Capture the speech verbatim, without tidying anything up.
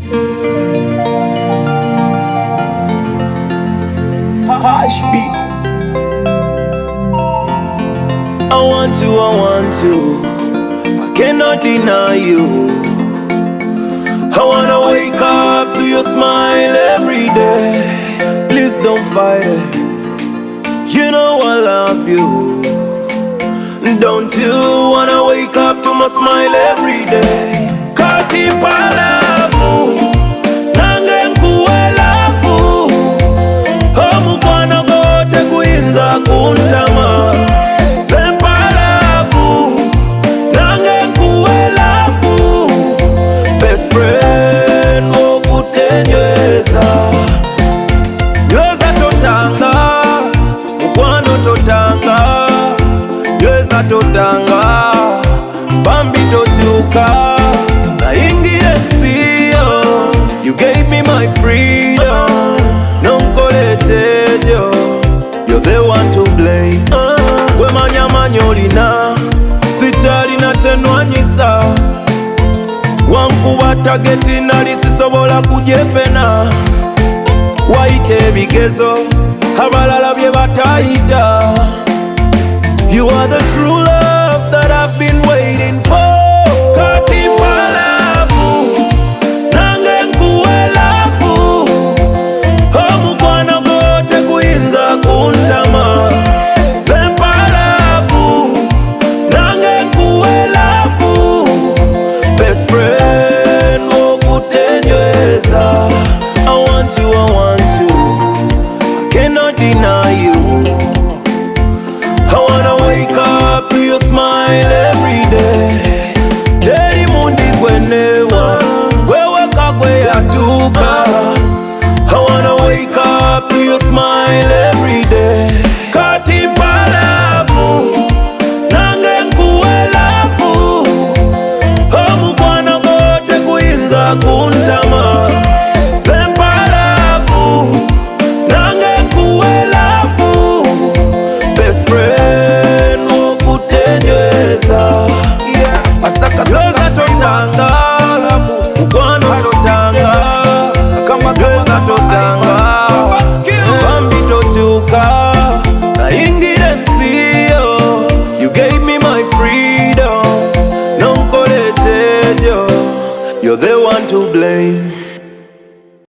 Harsh beats. I want to, I want to, I cannot deny you. I wanna wake up to your smile every day. Please don't fight it, you know I love you. Don't you wanna wake up to my smile every day? Kati palavu, nange nkuwe lavu. Omukwana gote kuyinza kuntama. Sempalavu, nange nkuwe lavu. Best friend wokutenyweza. Nyweza totanga, mukwano totanga. Nyweza totanga, bambi tochuka. Na ingie nsiyo, you gave me my freedom. Nonkoletejo, you're the one to blame. uh, Gwe manya manyolina, sichali na chenwanyisa. Wankuba tageti nali sisobola kujepena. Waite ebigezo, abalala bye batayita. You are the true love that I've been waiting for. Kati palavu, nange nkuwe lavu. Omukwana gote kuyinza kuntama. Sempalavu, nange nkuwe lavu. Best friend wokutenyweza. I want you, I want you, I cannot deny you. I wanna wake up to your smile every day. Daily mundi kwenewa, wewe kagwe yatuka. I wanna wake up to your smile every day. Kati palavu, nange nkuwe lavu. Omukwana gote kuyinza kuntama. Sempalavu, nange nkuwe lavu. Best friend wokutenyweza. Nyweza totanga, mukwano totanga. Nyweza totanga, bambi tochuka. Na ingire nsiyo, you gave me my freedom. Nonkoletejo, you're the one to blame.